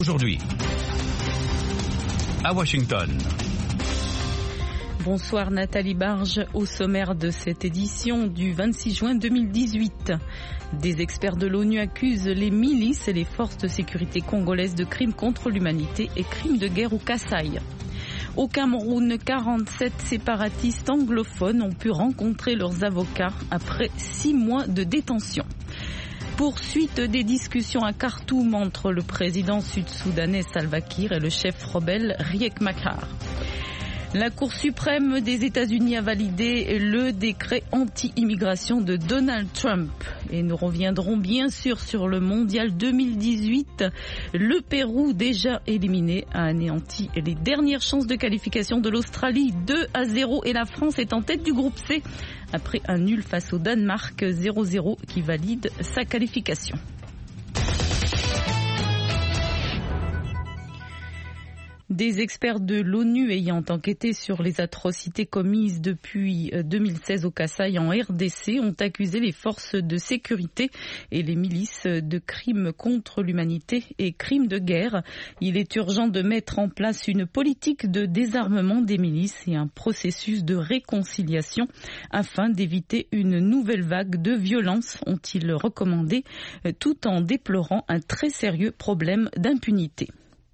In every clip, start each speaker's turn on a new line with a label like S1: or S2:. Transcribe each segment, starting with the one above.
S1: Aujourd'hui, à Washington.
S2: Bonsoir Nathalie Barge, au sommaire de cette édition du 26 juin 2018. Des experts de l'ONU accusent les milices et les forces de sécurité congolaises de crimes contre l'humanité et crimes de guerre au Kasaï. Au Cameroun, 47 séparatistes anglophones ont pu rencontrer leurs avocats après 6 mois de détention. Poursuite des discussions à Khartoum entre le président sud-soudanais Salva Kiir et le chef rebelle Riek Machar. La Cour suprême des États-Unis a validé le décret anti-immigration de Donald Trump. Et nous reviendrons bien sûr sur le mondial 2018. Le Pérou, déjà éliminé, a anéanti les dernières chances de qualification de l'Australie 2-0 et la France est en tête du groupe C après un nul face au Danemark 0-0 qui valide sa qualification. Des experts de l'ONU ayant enquêté sur les atrocités commises depuis 2016 au Kasaï en RDC ont accusé les forces de sécurité et les milices de crimes contre l'humanité et crimes de guerre. Il est urgent de mettre en place une politique de désarmement des milices et un processus de réconciliation afin d'éviter une nouvelle vague de violence, ont-ils recommandé, tout en déplorant un très sérieux problème d'impunité.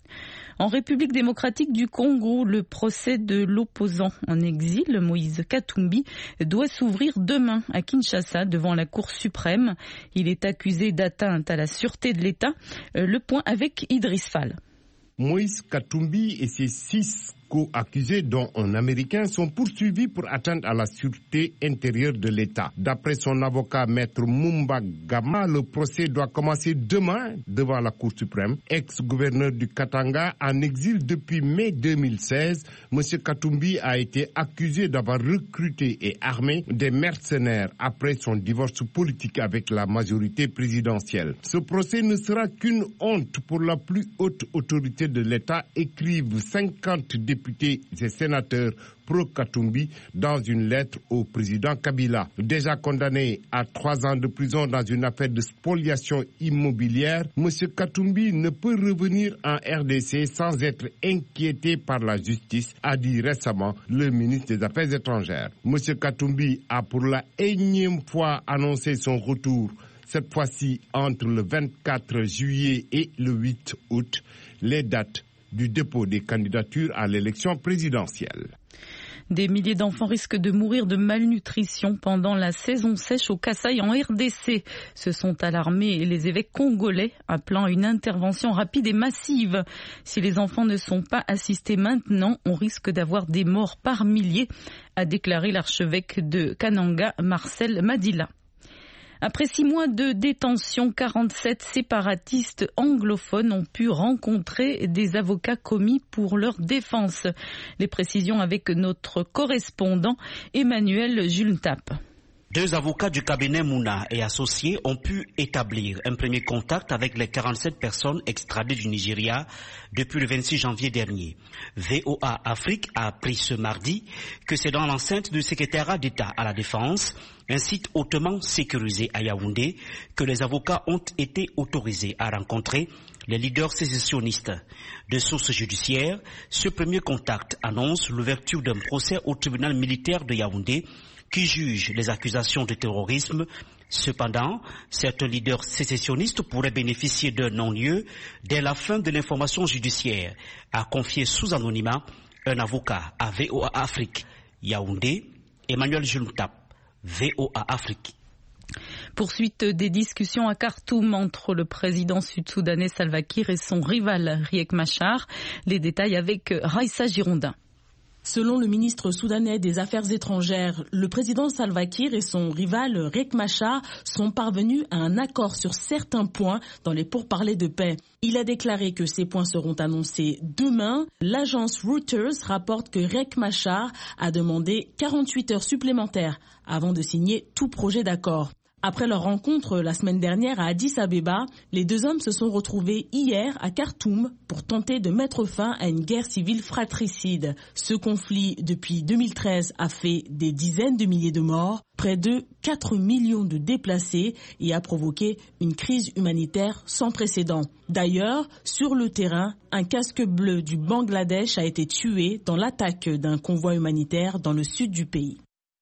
S2: En République démocratique du Congo, le procès de l'opposant en exil, Moïse Katumbi, doit s'ouvrir demain à Kinshasa devant la Cour suprême. Il est accusé d'atteinte à la sûreté de l'État. Le point avec Idriss Fall.
S3: Moïse Katumbi et ses 6 co-accusés, dont un Américain, sont poursuivis pour atteinte à la sûreté intérieure de l'État. D'après son avocat, Maître Mumba Gama, le procès doit commencer demain devant la Cour suprême. Ex-gouverneur du Katanga, en exil depuis mai 2016, M. Katumbi a été accusé d'avoir recruté et armé des mercenaires après son divorce politique avec la majorité présidentielle. Ce procès ne sera qu'une honte pour la plus haute autorité de l'État, écrivent 50 députés et sénateurs pro-Katumbi dans une lettre au président Kabila. Déjà condamné à 3 ans de prison dans une affaire de spoliation immobilière, M. Katumbi ne peut revenir en RDC sans être inquiété par la justice, a dit récemment le ministre des Affaires étrangères. M. Katumbi a pour la énième fois annoncé son retour, cette fois-ci entre le 24 juillet et le 8 août, les dates du dépôt des candidatures à l'élection présidentielle.
S2: Des milliers d'enfants risquent de mourir de malnutrition pendant la saison sèche au Kasaï en RDC. Se sont alarmés les évêques congolais, appelant à une intervention rapide et massive. Si les enfants ne sont pas assistés maintenant, on risque d'avoir des morts par milliers, a déclaré l'archevêque de Kananga, Marcel Madila. Après 6 mois de détention, 47 séparatistes anglophones ont pu rencontrer des avocats commis pour leur défense. Les précisions avec notre correspondant Emmanuel Jultap.
S4: 2 avocats du cabinet Mouna et associés ont pu établir un premier contact avec les 47 personnes extradées du Nigeria depuis le 26 janvier dernier. VOA Afrique a appris ce mardi que c'est dans l'enceinte du secrétariat d'État à la Défense, un site hautement sécurisé à Yaoundé, que les avocats ont été autorisés à rencontrer les leaders sécessionnistes. De sources judiciaires, ce premier contact annonce l'ouverture d'un procès au tribunal militaire de Yaoundé qui juge les accusations de terrorisme. Cependant, certains leaders sécessionnistes pourraient bénéficier d'un non-lieu dès la fin de l'information judiciaire, a confié sous anonymat un avocat à VOA Afrique. Yaoundé, Emmanuel Jultap, VOA Afrique.
S2: Poursuite des discussions à Khartoum entre le président sud-soudanais Salva Kiir et son rival Riek Machar. Les détails avec Raïssa Girondin.
S5: Selon le ministre soudanais des Affaires étrangères, le président Salva Kiir et son rival Riek Machar sont parvenus à un accord sur certains points dans les pourparlers de paix. Il a déclaré que ces points seront annoncés demain. L'agence Reuters rapporte que Riek Machar a demandé 48 heures supplémentaires avant de signer tout projet d'accord. Après leur rencontre la semaine dernière à Addis Abeba, les deux hommes se sont retrouvés hier à Khartoum pour tenter de mettre fin à une guerre civile fratricide. Ce conflit, depuis 2013, a fait des dizaines de milliers de morts, près de 4 millions de déplacés et a provoqué une crise humanitaire sans précédent. D'ailleurs, sur le terrain, un casque bleu du Bangladesh a été tué dans l'attaque d'un convoi humanitaire dans le sud du pays.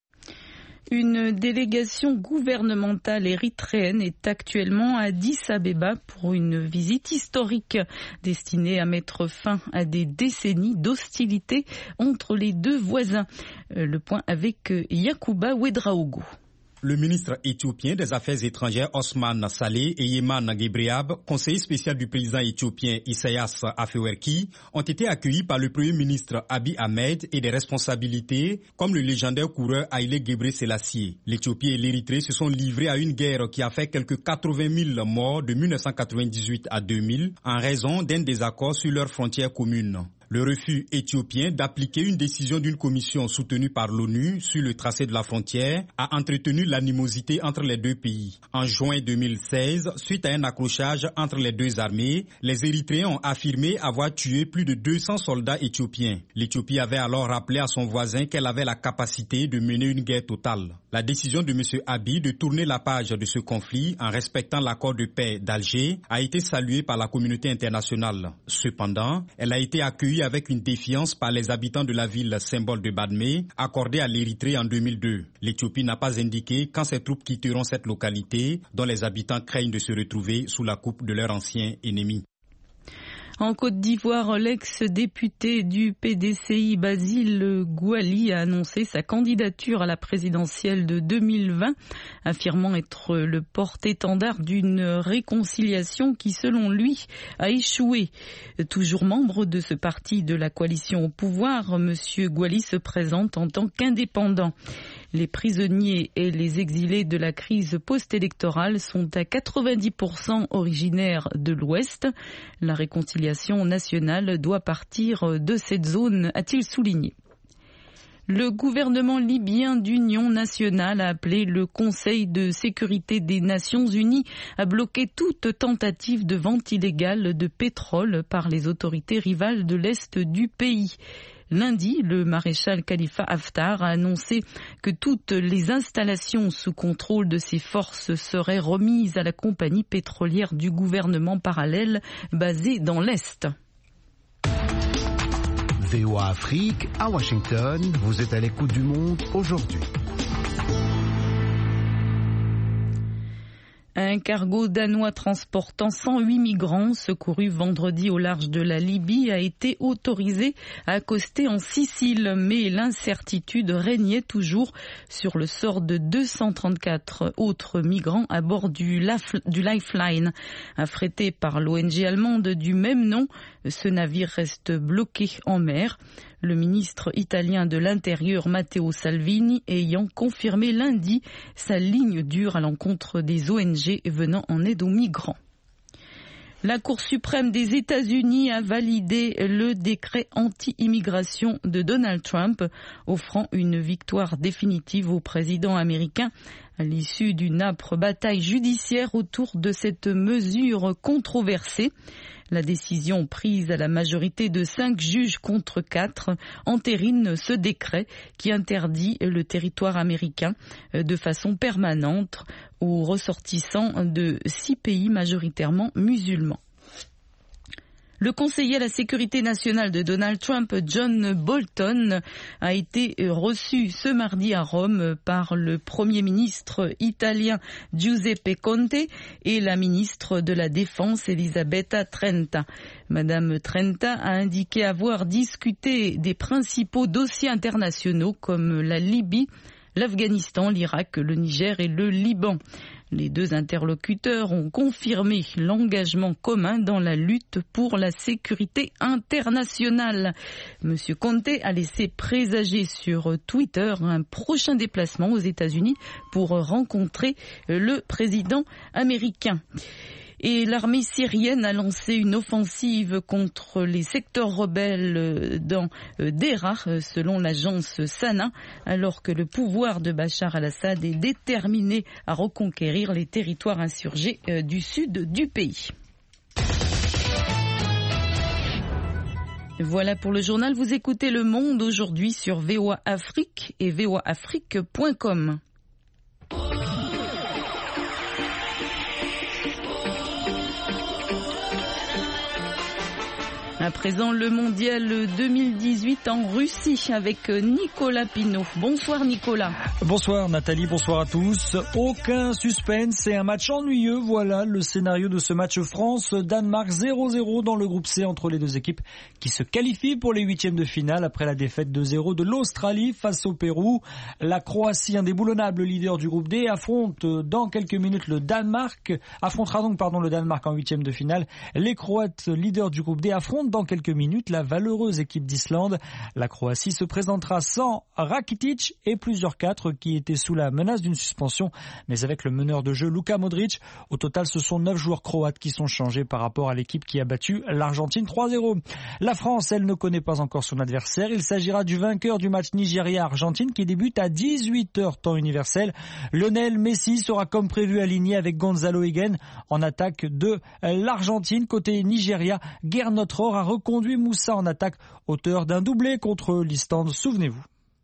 S2: Une délégation gouvernementale érythréenne est actuellement à Addis Abeba pour une visite historique destinée à mettre fin à des décennies d'hostilité entre les deux voisins. Le point avec Yacouba Ouedraogo.
S1: Le ministre éthiopien des Affaires étrangères Osman Saleh et Yeman Gebreab, conseiller spécial du président éthiopien Isaias Afewerki, ont été accueillis par le premier ministre Abiy Ahmed et des responsabilités comme le légendaire coureur Haïlé Gebre Selassie. L'Éthiopie et l'Érythrée se sont livrés à une guerre qui a fait quelques 80 000 morts de 1998 à 2000 en raison d'un désaccord sur leurs frontières communes. Le refus éthiopien d'appliquer une décision d'une commission soutenue par l'ONU sur le tracé de la frontière a entretenu l'animosité entre les deux pays. En juin 2016, suite à un accrochage entre les deux armées, les Érythréens ont affirmé avoir tué plus de 200 soldats éthiopiens. L'Éthiopie avait alors rappelé à son voisin qu'elle avait la capacité de mener une guerre totale. La décision de M. Abiy de tourner la page de ce conflit en respectant l'accord de paix d'Alger a été saluée par la communauté internationale. Cependant, elle a été accueillie avec une défiance par les habitants de la ville symbole de Badmé, accordée à l'Érythrée en 2002. L'Éthiopie n'a pas indiqué quand ses troupes quitteront cette localité, dont les habitants craignent de se retrouver sous la coupe de leur ancien ennemi.
S2: En Côte d'Ivoire, l'ex-député du PDCI Basile Gouali a annoncé sa candidature à la présidentielle de 2020, affirmant être le porte-étendard d'une réconciliation qui, selon lui, a échoué. Toujours membre de ce parti de la coalition au pouvoir, M. Gouali se présente en tant qu'indépendant. Les prisonniers et les exilés de la crise post-électorale sont à 90% originaires de l'Ouest. La réconciliation nationale doit partir de cette zone, a-t-il souligné. Le gouvernement libyen d'union nationale a appelé le Conseil de sécurité des Nations Unies à bloquer toute tentative de vente illégale de pétrole par les autorités rivales de l'Est du pays. Lundi, le maréchal Khalifa Haftar a annoncé que toutes les installations sous contrôle de ses forces seraient remises à la compagnie pétrolière du gouvernement parallèle basée dans l'Est.
S6: VOA Afrique, à Washington, vous êtes à l'écoute du monde aujourd'hui.
S2: Un cargo danois transportant 108 migrants secourus vendredi au large de la Libye a été autorisé à accoster en Sicile, mais l'incertitude régnait toujours sur le sort de 234 autres migrants à bord du Lifeline. Affrété par l'ONG allemande du même nom, ce navire reste bloqué en mer. Le ministre italien de l'Intérieur Matteo Salvini ayant confirmé lundi sa ligne dure à l'encontre des ONG venant en aide aux migrants. La Cour suprême des États-Unis a validé le décret anti-immigration de Donald Trump, offrant une victoire définitive au président américain à l'issue d'une âpre bataille judiciaire autour de cette mesure controversée. La décision prise à la majorité de 5 juges contre 4 entérine ce décret qui interdit le territoire américain de façon permanente aux ressortissants de 6 pays majoritairement musulmans. Le conseiller à la sécurité nationale de Donald Trump, John Bolton, a été reçu ce mardi à Rome par le Premier ministre italien Giuseppe Conte et la ministre de la Défense Elisabetta Trenta. Madame Trenta a indiqué avoir discuté des principaux dossiers internationaux comme la Libye, l'Afghanistan, l'Irak, le Niger et le Liban. Les deux interlocuteurs ont confirmé l'engagement commun dans la lutte pour la sécurité internationale. Monsieur Conte a laissé présager sur Twitter un prochain déplacement aux États-Unis pour rencontrer le président américain. Et l'armée syrienne a lancé une offensive contre les secteurs rebelles dans Deraa, selon l'agence Sana, alors que le pouvoir de Bachar al-Assad est déterminé à reconquérir les territoires insurgés du sud du pays. Voilà pour le journal. Vous écoutez Le Monde aujourd'hui sur VOA Afrique et voaafrique.com. À présent, le mondial 2018 en Russie avec Nicolas Pinault. Bonsoir Nicolas.
S7: Bonsoir Nathalie, bonsoir à tous. Aucun suspense et un match ennuyeux. Voilà le scénario de ce match France-Danemark 0-0 dans le groupe C entre les deux équipes qui se qualifient pour les huitièmes de finale après la défaite 2-0 de l'Australie face au Pérou. La Croatie, indéboulonnable leader du groupe D, affrontera donc le Danemark en huitièmes de finale. Les Croates, leaders du groupe D, affrontent dans quelques minutes la valeureuse équipe d'Islande. La Croatie se présentera sans Rakitic et plusieurs cadres qui étaient sous la menace d'une suspension, mais avec le meneur de jeu Luka Modric. Au total, ce sont 9 joueurs croates qui sont changés par rapport à l'équipe qui a battu l'Argentine 3-0. La France, elle, ne connaît pas encore son adversaire. Il s'agira du vainqueur du match Nigeria-Argentine qui débute à 18h temps universel. Lionel Messi sera comme prévu aligné avec Gonzalo Higuaín en attaque de l'Argentine. Côté Nigeria, Gernot Rohr a reconduit Moussa en attaque, auteur d'un doublé contre l'Islande, souvenez-vous.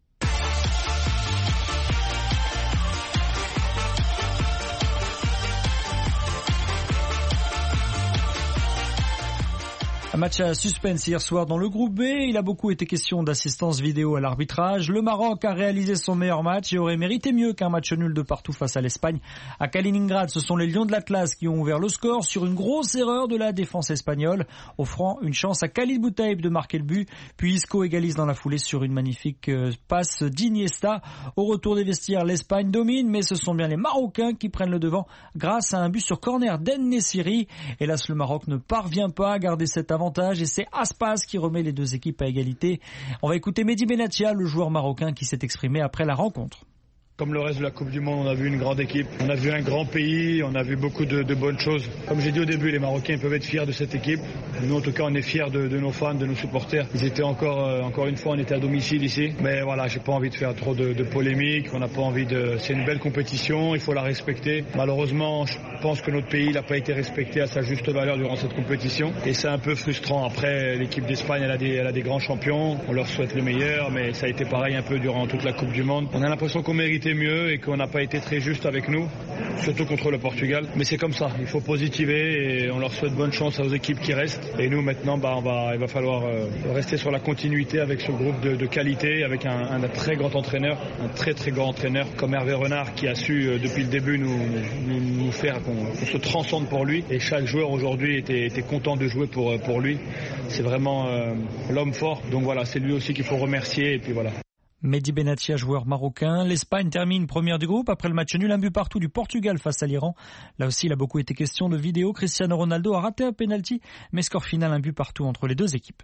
S7: Un match à suspense hier soir dans le groupe B. Il a beaucoup été question d'assistance vidéo à l'arbitrage. Le Maroc a réalisé son meilleur match et aurait mérité mieux qu'un match nul de partout face à l'Espagne. À Kaliningrad, ce sont les Lions de l'Atlas qui ont ouvert le score sur une grosse erreur de la défense espagnole, offrant une chance à Khalid Boutaïb de marquer le but. Puis Isco égalise dans la foulée sur une magnifique passe d'Iniesta. Au retour des vestiaires, l'Espagne domine, mais ce sont bien les Marocains qui prennent le devant grâce à un but sur corner d'En-Nesyri. Hélas, le Maroc ne parvient pas à garder cet avantage et c'est Aspas qui remet les deux équipes à égalité. On va écouter Mehdi Benatia, le joueur marocain qui s'est exprimé après la rencontre.
S8: Comme le reste de la Coupe du Monde, on a vu une grande équipe, on a vu un grand pays, on a vu beaucoup de bonnes choses. Comme j'ai dit au début, les Marocains peuvent être fiers de cette équipe. Nous, en tout cas, on est fiers de nos fans, de nos supporters. Ils étaient encore une fois, on était à domicile ici. Mais voilà, j'ai pas envie de faire trop de polémiques. On n'a pas envie de. C'est une belle compétition, il faut la respecter. Malheureusement, je pense que notre pays n'a pas été respecté à sa juste valeur durant cette compétition. Et c'est un peu frustrant. Après, l'équipe d'Espagne, elle a des grands champions. On leur souhaite le meilleur, mais ça a été pareil un peu durant toute la Coupe du Monde. On a l'impression qu'on méritait mieux et qu'on n'a pas été très juste avec nous, surtout contre le Portugal. Mais c'est comme ça, il faut positiver et on leur souhaite bonne chance aux équipes qui restent. Et nous maintenant, il va falloir rester sur la continuité avec ce groupe de qualité, avec un très grand entraîneur, un très très grand entraîneur comme Hervé Renard qui a su depuis le début nous faire qu'on se transcende pour lui. Et chaque joueur aujourd'hui était content de jouer pour lui. C'est vraiment l'homme fort. Donc voilà, c'est lui aussi qu'il faut remercier et puis voilà.
S7: Mehdi Benatia, joueur marocain. L'Espagne termine première du groupe après le match nul, un but partout du Portugal face à l'Iran. Là aussi, il a beaucoup été question de vidéo. Cristiano Ronaldo a raté un penalty, mais score final, un but partout entre les deux équipes.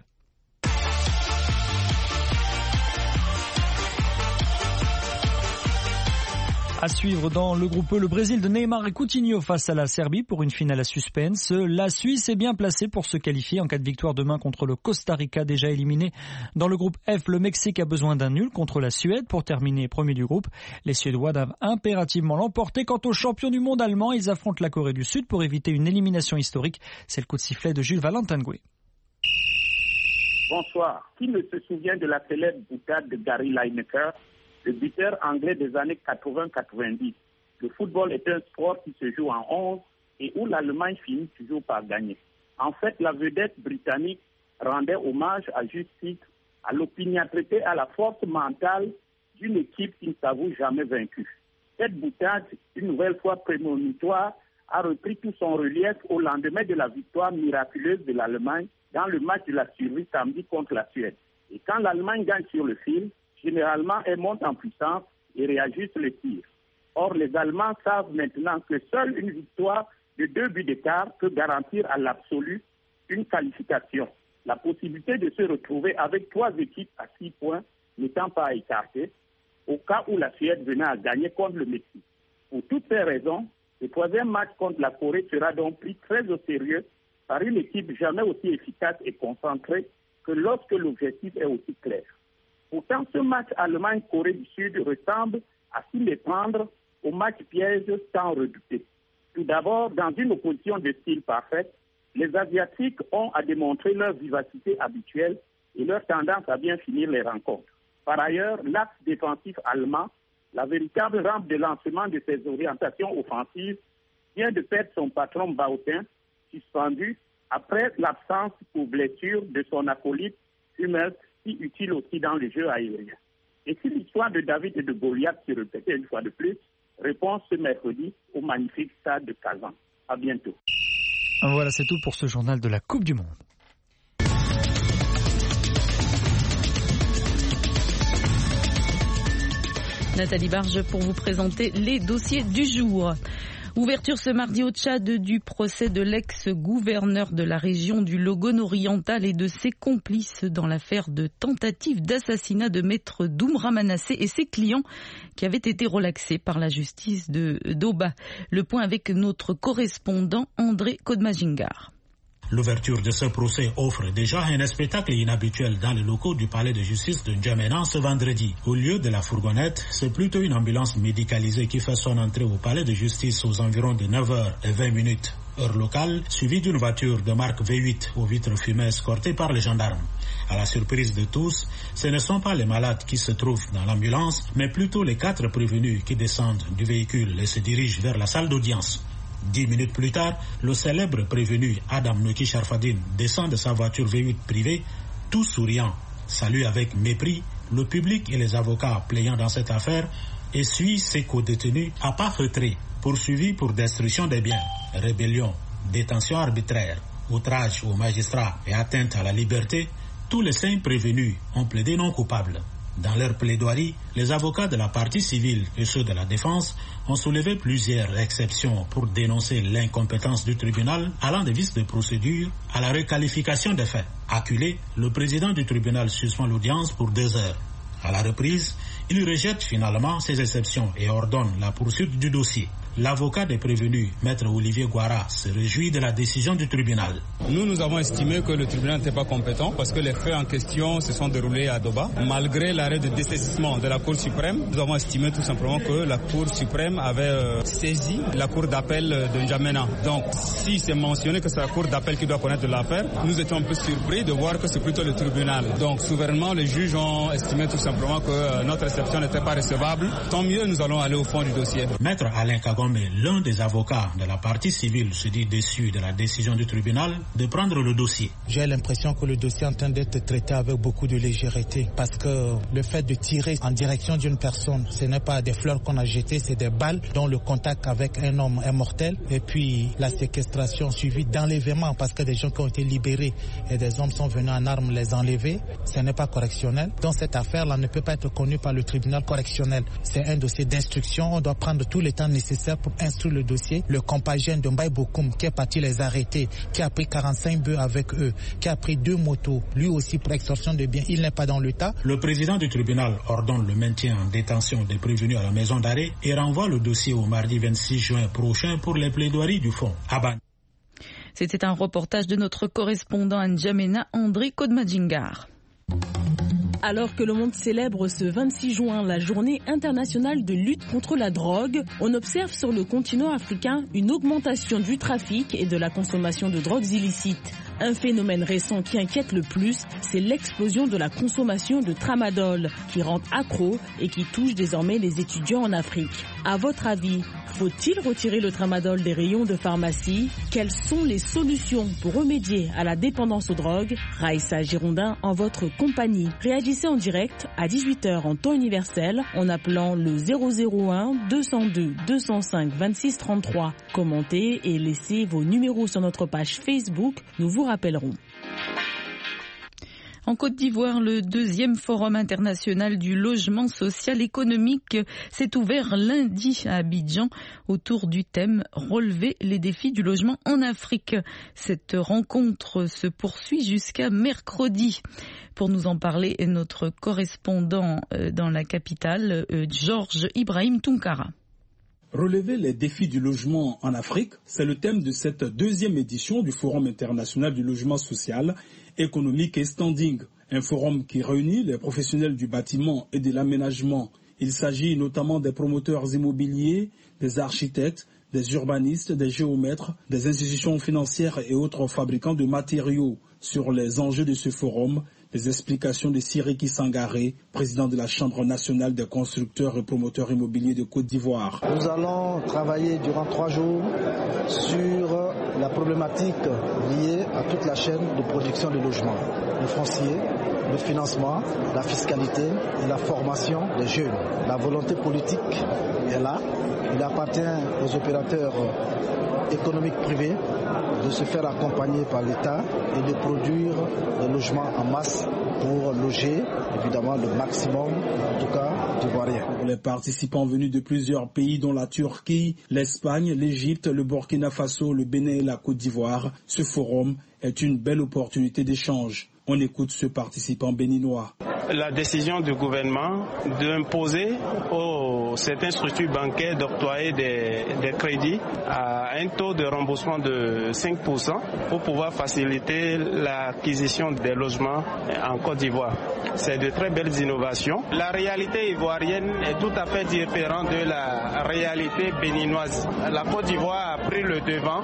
S7: À suivre dans le groupe E, le Brésil de Neymar et Coutinho face à la Serbie pour une finale à suspense. La Suisse est bien placée pour se qualifier en cas de victoire demain contre le Costa Rica déjà éliminé. Dans le groupe F, le Mexique a besoin d'un nul contre la Suède pour terminer premier du groupe. Les Suédois doivent impérativement l'emporter. Quant aux champions du monde allemands, ils affrontent la Corée du Sud pour éviter une élimination historique. C'est le coup de sifflet de Jules Valentin-Goué.
S9: Bonsoir. Qui ne se souvient de la célèbre boutade de Gary Lineker, le buteur anglais des années 80-90. Le football est un sport qui se joue en 11 et où l'Allemagne finit toujours par gagner. En fait, la vedette britannique rendait hommage à juste titre à l'opiniâtreté, à la force mentale d'une équipe qui ne s'avoue jamais vaincue. Cette boutade, une nouvelle fois prémonitoire, a repris tout son relief au lendemain de la victoire miraculeuse de l'Allemagne dans le match de la survie samedi contre la Suède. Et quand l'Allemagne gagne sur le fil, généralement, elle monte en puissance et réajuste le tir. Or, les Allemands savent maintenant que seule une victoire de 2 buts d'écart peut garantir à l'absolu une qualification. La possibilité de se retrouver avec 3 équipes à 6 points n'étant pas écartée, au cas où la Suède venait à gagner contre le Mexique. Pour toutes ces raisons, Le troisième match contre la Corée sera donc pris très au sérieux par une équipe jamais aussi efficace et concentrée que lorsque l'objectif est aussi clair. Pourtant, ce match Allemagne-Corée du Sud ressemble à s'y méprendre au match piège tant redouté. Tout d'abord, dans une opposition de style parfaite, les Asiatiques ont à démontrer leur vivacité habituelle et leur tendance à bien finir les rencontres. Par ailleurs, l'axe défensif allemand, la véritable rampe de lancement de ses orientations offensives, vient de perdre son patron Baotin, suspendu après l'absence pour blessure de son acolyte Hummels, si utile aussi dans le jeu aérien. Et si l'histoire de David et de Goliath se répétait une fois de plus, réponse ce mercredi au magnifique stade de Kazan. À bientôt.
S7: Voilà, c'est tout pour ce journal de la Coupe du Monde.
S2: Nathalie Barge pour vous présenter les dossiers du jour. Ouverture ce mardi au Tchad du procès de l'ex-gouverneur de la région du Logone oriental et de ses complices dans l'affaire de tentative d'assassinat de Maître Doumbra Manassé et ses clients qui avaient été relaxés par la justice de Doba. Le point avec notre correspondant André Kodmajingar.
S10: L'ouverture de ce procès offre déjà un spectacle inhabituel dans les locaux du palais de justice de N'Djamena ce vendredi. Au lieu de la fourgonnette, c'est plutôt une ambulance médicalisée qui fait son entrée au palais de justice aux environs de 9h20, heure locale, suivie d'une voiture de marque V8 aux vitres fumées escortée par les gendarmes. À la surprise de tous, ce ne sont pas les malades qui se trouvent dans l'ambulance, mais plutôt les 4 prévenus qui descendent du véhicule et se dirigent vers la salle d'audience. 10 minutes plus tard, le célèbre prévenu Adam Noki Sharfadine descend de sa voiture V8 privée, tout souriant, salue avec mépris le public et les avocats plaignant dans cette affaire et suit ses co-détenus à pas feutrés, poursuivis pour destruction des biens, rébellion, détention arbitraire, outrage aux magistrats et atteinte à la liberté. Tous les 5 prévenus ont plaidé non coupables. Dans leur plaidoirie, les avocats de la partie civile et ceux de la défense ont soulevé plusieurs exceptions pour dénoncer l'incompétence du tribunal allant des vices de procédure à la requalification des faits. Acculé, le président du tribunal suspend l'audience pour 2 heures. À la reprise, il rejette finalement ces exceptions et ordonne la poursuite du dossier. L'avocat des prévenus, Maître Olivier Guara, se réjouit de la décision du tribunal.
S11: Nous avons estimé que le tribunal n'était pas compétent parce que les faits en question se sont déroulés à Doba. Malgré l'arrêt de dessaisissement de la Cour suprême, nous avons estimé tout simplement que la Cour suprême avait saisi la Cour d'appel de N'Djamena. Donc, si c'est mentionné que c'est la Cour d'appel qui doit connaître l'affaire, nous étions un peu surpris de voir que c'est plutôt le tribunal. Donc, souverainement, les juges ont estimé tout simplement que notre exception n'était pas recevable. Tant mieux, nous allons aller au fond du dossier.
S10: Maître Alain Kagome, l'un des avocats de la partie civile, se dit déçu de la décision du tribunal de prendre le dossier.
S12: J'ai l'impression que le dossier est en train d'être traité avec beaucoup de légèreté parce que le fait de tirer en direction d'une personne, ce n'est pas des fleurs qu'on a jetées, c'est des balles dont le contact avec un homme est mortel. Et puis la séquestration suivie d'enlèvement parce que des gens qui ont été libérés et des hommes sont venus en armes les enlever, ce n'est pas correctionnel. Donc cette affaire-là ne peut pas être connue par le tribunal correctionnel. C'est un dossier d'instruction, on doit prendre tout le temps nécessaire pour instruire le dossier. Le compagnon de Mbaye Bokoum qui est parti les arrêter, qui a pris 45 bœufs avec eux, qui a pris 2 motos, lui aussi pour extorsion de biens, il n'est pas dans le tas.
S10: Le président du tribunal ordonne le maintien en détention des prévenus à la maison d'arrêt et renvoie le dossier au mardi 26 juin prochain pour les plaidoiries du fond.
S2: C'était un reportage de notre correspondant à N'Djamena, André Kodmajingar.
S5: Alors que le monde célèbre ce 26 juin la journée internationale de lutte contre la drogue, on observe sur le continent africain une augmentation du trafic et de la consommation de drogues illicites. Un phénomène récent qui inquiète le plus, c'est l'explosion de la consommation de tramadol, qui rend accro et qui touche désormais les étudiants en Afrique. À votre avis, faut-il retirer le tramadol des rayons de pharmacie? Quelles sont les solutions pour remédier à la dépendance aux drogues? Raïssa Girondin en votre compagnie. Réagissez en direct à 18h en temps universel en appelant le 001 202 205 26 33. Commentez et laissez vos numéros sur notre page Facebook. Nous vous rappellerons.
S2: En Côte d'Ivoire, le 2e forum international du logement social économique s'est ouvert lundi à Abidjan autour du thème « Relever les défis du logement en Afrique ». Cette rencontre se poursuit jusqu'à mercredi. Pour nous en parler, notre correspondant dans la capitale, Georges Ibrahim Tounkara.
S13: Relever les défis du logement en Afrique, c'est le thème de cette deuxième édition du Forum international du logement social, économique et standing. Un forum qui réunit les professionnels du bâtiment et de l'aménagement. Il s'agit notamment des promoteurs immobiliers, des architectes, des urbanistes, des géomètres, des institutions financières et autres fabricants de matériaux. Sur les enjeux de ce forum, les explications de Siriki Sangaré, président de la Chambre nationale des constructeurs et promoteurs immobiliers de Côte d'Ivoire.
S14: Nous allons travailler durant 3 jours sur la problématique liée à toute la chaîne de production de logements. Le foncier, le financement, la fiscalité et la formation des jeunes. La volonté politique est là. Il appartient aux opérateurs économiques privés de se faire accompagner par l'État et de produire des logements en masse pour loger évidemment le maximum, en tout cas, d'Ivoiriens.
S13: Pour les participants venus de plusieurs pays dont la Turquie, l'Espagne, l'Égypte, le Burkina Faso, le Bénin et la Côte d'Ivoire, ce forum est une belle opportunité d'échange. On écoute ce participant béninois.
S15: La décision du gouvernement d'imposer aux certaines structures bancaires d'octroyer des crédits à un taux de remboursement de 5% pour pouvoir faciliter l'acquisition des logements en Côte d'Ivoire. C'est de très belles innovations. La réalité ivoirienne est tout à fait différente de la réalité béninoise. La Côte d'Ivoire a pris le devant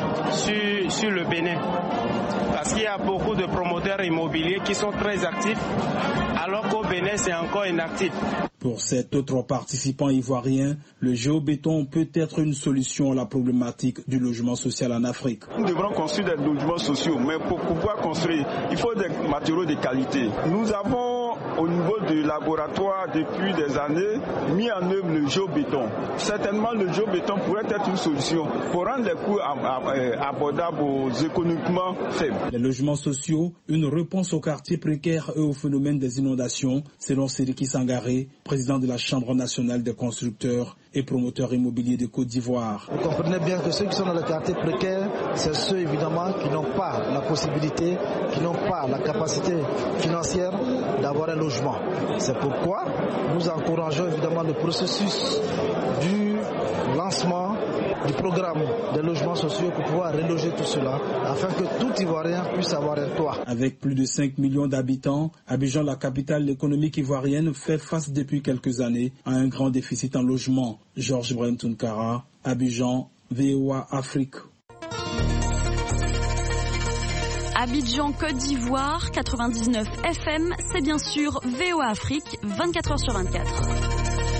S15: sur le Bénin parce qu'il y a beaucoup de promoteurs immobiliers qui sont très actifs, alors qu'au Bénin, c'est encore inactif.
S13: Pour cet autre participant ivoirien, le géobéton peut être une solution à la problématique du logement social en Afrique.
S16: Nous devrons construire des logements sociaux, mais pour pouvoir construire, il faut des matériaux de qualité. Nous avons, au niveau du laboratoire, depuis des années, mis en œuvre le géobéton. Certainement, le géobéton pourrait être une solution pour rendre les coûts abordables aux économiquement faibles.
S13: Les logements sociaux, une réponse aux quartiers précaires et au phénomène des inondations, selon Siriki Sangaré, président de la Chambre nationale des constructeurs et promoteurs immobiliers de Côte d'Ivoire.
S14: Vous comprenez bien que ceux qui sont dans les quartiers précaires, c'est ceux évidemment qui n'ont pas la possibilité, qui n'ont pas la capacité financière d'avoir un logement. C'est pourquoi nous encourageons évidemment le processus du lancement du programme des logements sociaux pour pouvoir reloger tout cela, afin que tout Ivoirien puisse avoir un toit.
S13: Avec plus de 5 millions d'habitants, Abidjan, la capitale économique ivoirienne, fait face depuis quelques années à un grand déficit en logement. Georges Ibrahim Tounkara, Abidjan, VOA Afrique.
S17: Abidjan, Côte d'Ivoire, 99 FM, c'est bien sûr VOA Afrique, 24h/24.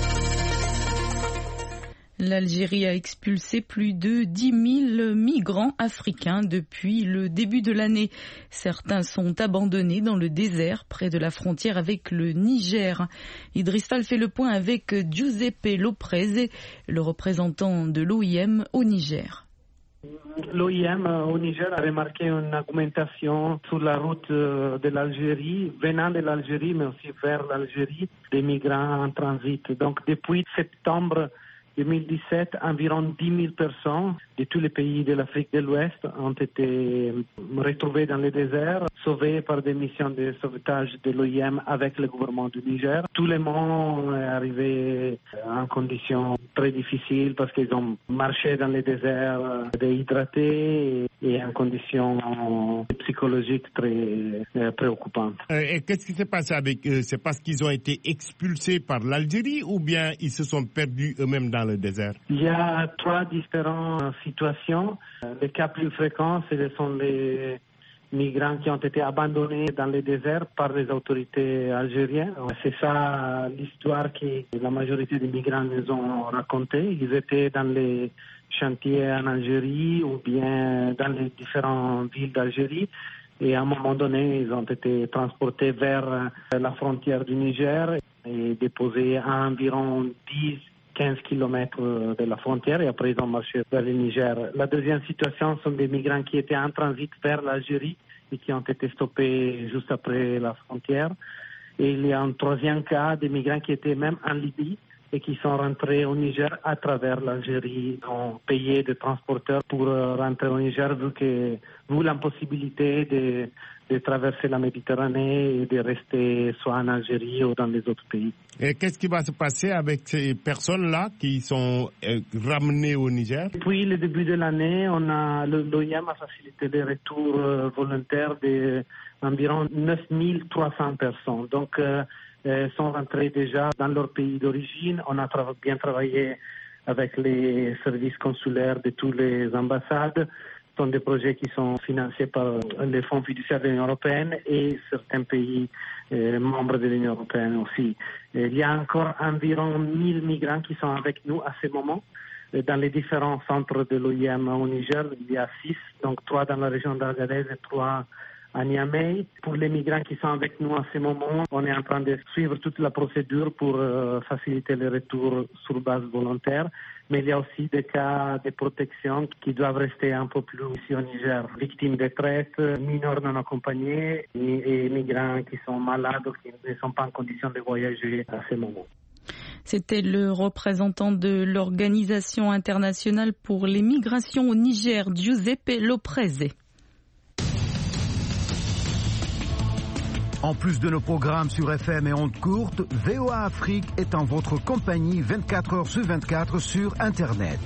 S2: L'Algérie a expulsé plus de 10 000 migrants africains depuis le début de l'année. Certains sont abandonnés dans le désert près de la frontière avec le Niger. Idriss Fall fait le point avec Giuseppe Loprese, le représentant de l'OIM au Niger.
S18: L'OIM au Niger a remarqué une augmentation sur la route de l'Algérie, venant de l'Algérie mais aussi vers l'Algérie, des migrants en transit. Donc depuis septembre 2017, environ 10 000 personnes de tous les pays de l'Afrique de l'Ouest ont été retrouvées dans le désert, sauvées par des missions de sauvetage de l'OIM avec le gouvernement du Niger. Tout le monde est arrivé en conditions très difficiles parce qu'ils ont marché dans le désert déhydratés et en conditions psychologiques très préoccupantes.
S3: Et qu'est-ce qui s'est passé avec eux? C'est parce qu'ils ont été expulsés par l'Algérie ou bien ils se sont perdus eux-mêmes dans le désert?
S18: Il y a 3 différentes situations. Les cas plus fréquents, ce sont les migrants qui ont été abandonnés dans le désert par les autorités algériennes. C'est ça l'histoire que la majorité des migrants nous ont racontée. Ils étaient dans les chantiers en Algérie ou bien dans les différentes villes d'Algérie. Et à un moment donné, ils ont été transportés vers la frontière du Niger et déposés à environ 15 km de la frontière et après ils ont marché vers le Niger. La deuxième situation sont des migrants qui étaient en transit vers l'Algérie et qui ont été stoppés juste après la frontière. Et il y a un troisième cas des migrants qui étaient même en Libye et qui sont rentrés au Niger à travers l'Algérie. Ils ont payé des transporteurs pour rentrer au Niger vu l'impossibilité de traverser la Méditerranée et de rester soit en Algérie ou dans les autres pays.
S3: Et qu'est-ce qui va se passer avec ces personnes-là qui sont ramenées au Niger?
S18: Depuis le début de l'année, l'OIM a facilité les retours volontaires d'environ 9300 personnes. Donc, sont rentrées déjà dans leur pays d'origine. On a bien travaillé avec les services consulaires de toutes les ambassades. Ce sont des projets qui sont financés par les fonds fiduciaires de l'Union européenne et certains pays membres de l'Union européenne aussi. Il y a encore environ 1000 migrants qui sont avec nous à ce moment. Dans les différents centres de l'OIM au Niger, il y a 6, donc 3 dans la région d'Agadez et 3 à Niamey. Pour les migrants qui sont avec nous à ce moment, on est en train de suivre toute la procédure pour faciliter le retour sur base volontaire. Mais il y a aussi des cas de protection qui doivent rester un peu plus ici au Niger. Victimes de traite, mineurs non accompagnés et migrants qui sont malades ou qui ne sont pas en condition de voyager à ce moment.
S2: C'était le représentant de l'Organisation internationale pour les migrations au Niger, Giuseppe Loprese.
S6: En plus de nos programmes sur FM et ondes courtes, VOA Afrique est en votre compagnie 24 heures sur 24 sur Internet.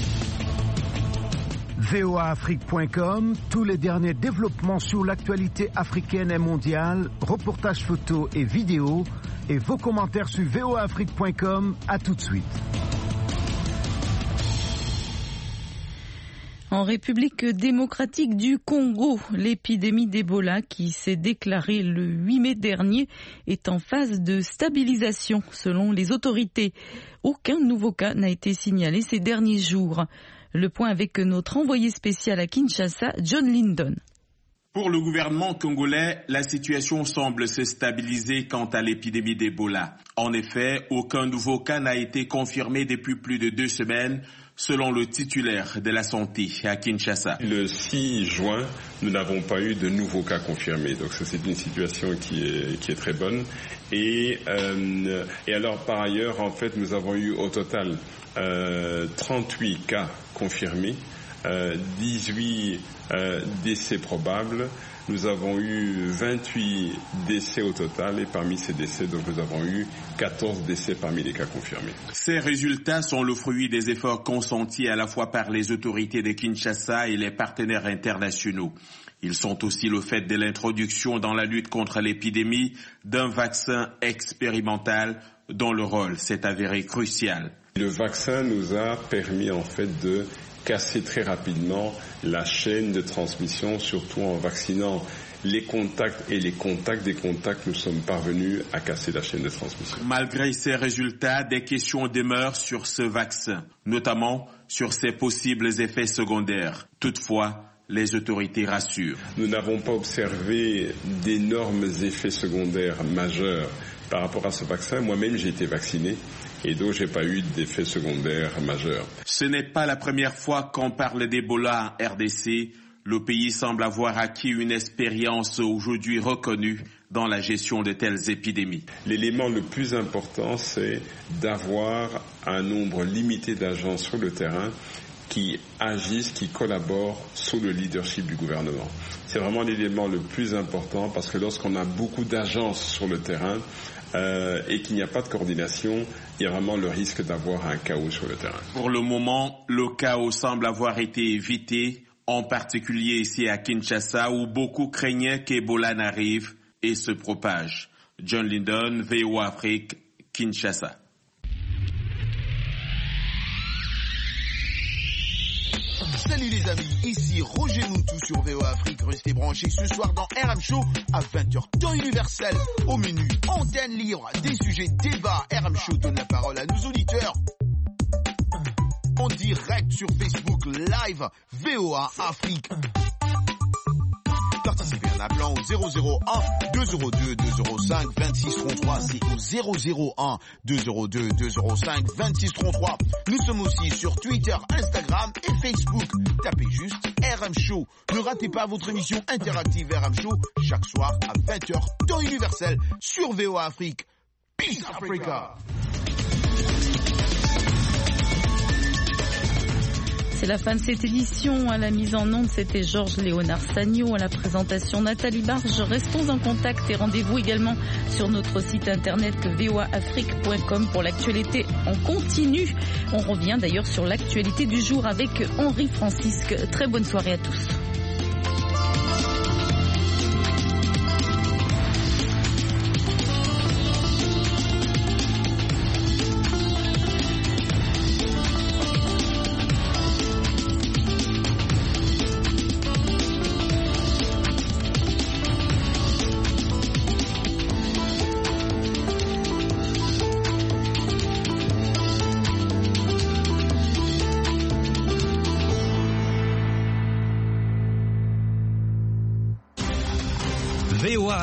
S6: voaafrique.com, tous les derniers développements sur l'actualité africaine et mondiale, reportages photos et vidéos, et vos commentaires sur voaafrique.com. À tout de suite.
S2: En République démocratique du Congo, l'épidémie d'Ebola qui s'est déclarée le 8 mai dernier est en phase de stabilisation selon les autorités. Aucun nouveau cas n'a été signalé ces derniers jours. Le point avec notre envoyé spécial à Kinshasa, John Lyndon.
S19: Pour le gouvernement congolais, la situation semble se stabiliser quant à l'épidémie d'Ebola. En effet, aucun nouveau cas n'a été confirmé depuis plus de 2 semaines, selon le titulaire de la santé à Kinshasa.
S20: Le 6 juin, nous n'avons pas eu de nouveaux cas confirmés. Donc ça, c'est une situation qui est très bonne. Et alors, par ailleurs, en fait, nous avons eu au total 38 cas confirmés, 18 décès probables. Nous avons eu 28 décès au total et parmi ces décès, donc nous avons eu 14 décès parmi les cas confirmés.
S19: Ces résultats sont le fruit des efforts consentis à la fois par les autorités de Kinshasa et les partenaires internationaux. Ils sont aussi le fait de l'introduction dans la lutte contre l'épidémie d'un vaccin expérimental dont le rôle s'est avéré crucial.
S20: Le vaccin nous a permis en fait de casser très rapidement la chaîne de transmission, surtout en vaccinant les contacts et les contacts des contacts, nous sommes parvenus à casser la chaîne de transmission.
S19: Malgré ces résultats, des questions demeurent sur ce vaccin, notamment sur ses possibles effets secondaires. Toutefois, les autorités rassurent.
S20: Nous n'avons pas observé d'énormes effets secondaires majeurs par rapport à ce vaccin. Moi-même, j'ai été vacciné. Et donc, j'ai pas eu d'effets secondaires majeurs.
S19: Ce n'est pas la première fois qu'on parle d'Ebola en RDC. Le pays semble avoir acquis une expérience aujourd'hui reconnue dans la gestion de telles épidémies.
S20: L'élément le plus important, c'est d'avoir un nombre limité d'agents sur le terrain qui agissent, qui collaborent sous le leadership du gouvernement. C'est vraiment l'élément le plus important parce que lorsqu'on a beaucoup d'agences sur le terrain, et qu'il n'y a pas de coordination, il y a vraiment le risque d'avoir un chaos sur le terrain.
S19: Pour le moment, le chaos semble avoir été évité, en particulier ici à Kinshasa, où beaucoup craignaient qu'Ebola n'arrive et se propage. John Lyndon, VOA Afrique, Kinshasa.
S21: Salut les amis, ici Roger Moutou sur VOA Afrique. Restez branchés ce soir dans RM Show à 20h, temps universel. Au menu, antenne libre, des sujets, débats. RM Show donne la parole à nos auditeurs. En direct sur Facebook Live, VOA Afrique. Participez en appelant au 001 202 205 26 33. C'est au 001 202 205 26 33. Nous sommes aussi sur Twitter, Instagram et Facebook. Tapez juste RM Show. Ne ratez pas votre émission interactive RM Show chaque soir à 20h, temps universel sur VOA Afrique. Peace Africa.
S2: C'est la fin de cette édition. À la mise en onde, c'était Georges Léonard Sagno. À la présentation, Nathalie Barge. Restons en contact et rendez-vous également sur notre site internet voaafrique.com pour l'actualité en continu. On revient d'ailleurs sur l'actualité du jour avec Henri Francisque. Très bonne soirée à tous.